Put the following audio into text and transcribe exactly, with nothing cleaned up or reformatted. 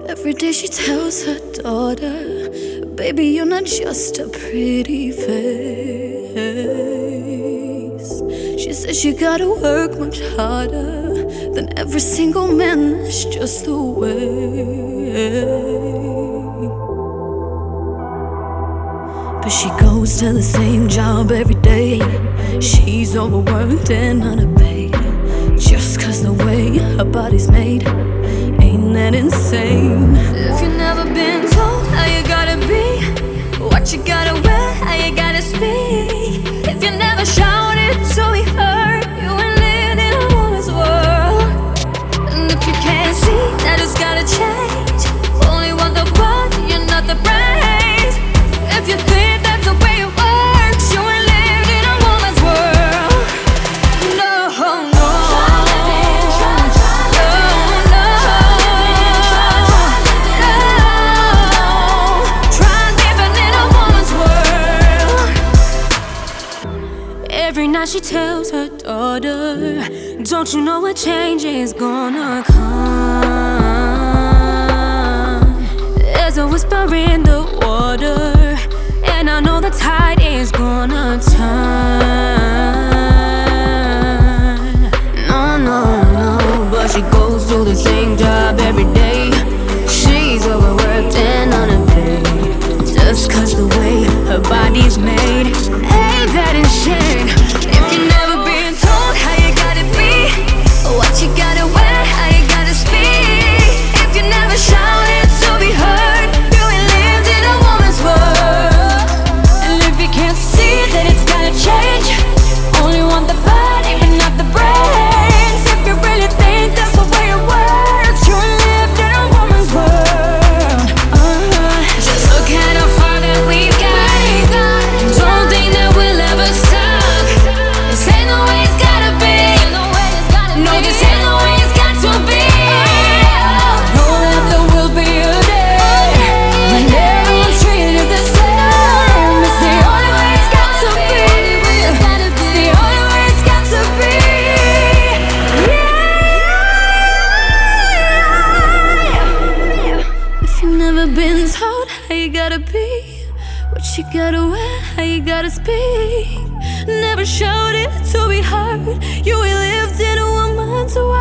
Every day she tells her daughter, baby, you're not just a pretty face. She says you gotta work much harder than every single man, that's just the way. But she goes to the same job every day. She's overworked and underpaid, just cause the way her body's made. Ain't that insane? If you've never been told how you gotta be, what you gotta wear, how you gotta speak, if you never shouted to be heard, you ain't lived in a woman's world. And if you can't see that it's gotta change, only want the body, you're not the brains. If you think that's the way it works, you ain't lived in a woman's world. No, no. Every night she tells her daughter, don't you know a change is gonna come? There's a whisper in the water, and I know the tide is gonna turn. No, no, no, but she goes to the same job every day. She's overworked and underpaid, just cause the way her body's made. Ain't that insane? If you never been told how you gotta be, what you gotta wear, how you gotta speak, if you never shouted to be heard, you ain't lived in a woman's world. And if you can't see that it's gotta change, only want the body but not the brains. If you really think that's the way it works, you ain't lived in a woman's world. uh-huh. Just look at how far that we've got. Don't think that we'll ever stop. This ain't the way it's gotta be. No, this ain't the way it's got to be. Know that there will be a day when everyone's treated the same. It's the only way it's got to be. It's the only way it's got to be. Yeah. If you've never been told how you gotta be, what you gotta wear, how you gotta speak, never showed it to be heard, you ain't lived in a woman's world.